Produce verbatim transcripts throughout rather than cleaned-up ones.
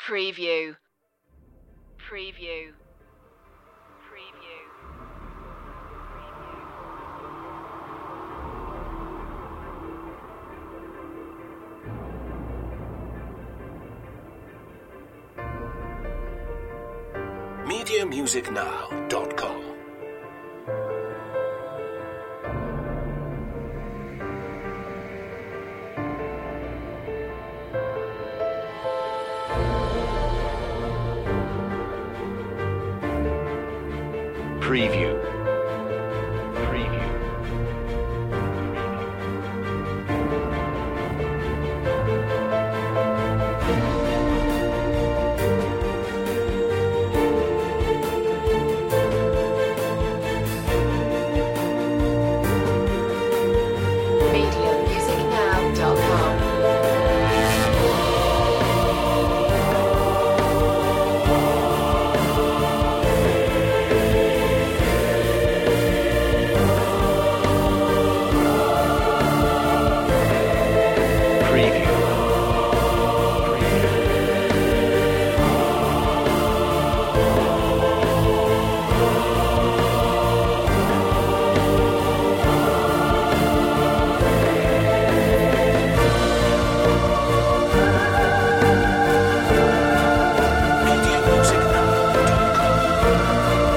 Preview. Preview. Preview. media music now dot com. Preview. Preview. media music now dot com. Preview. media music now dot com.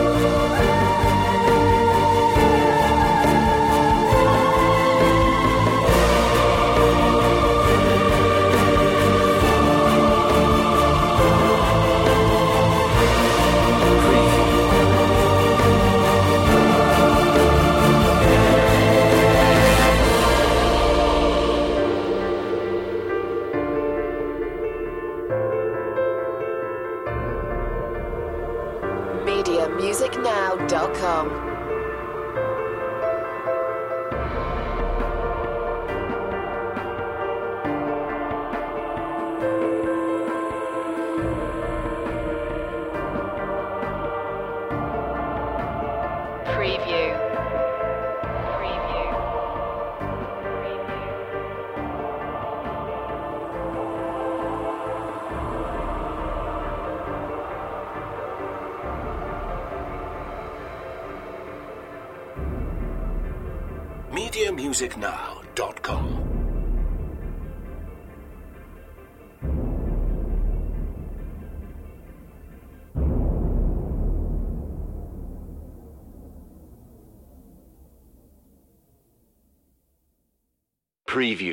media music now dot com. Preview. Preview. Preview. media music now dot com. Preview.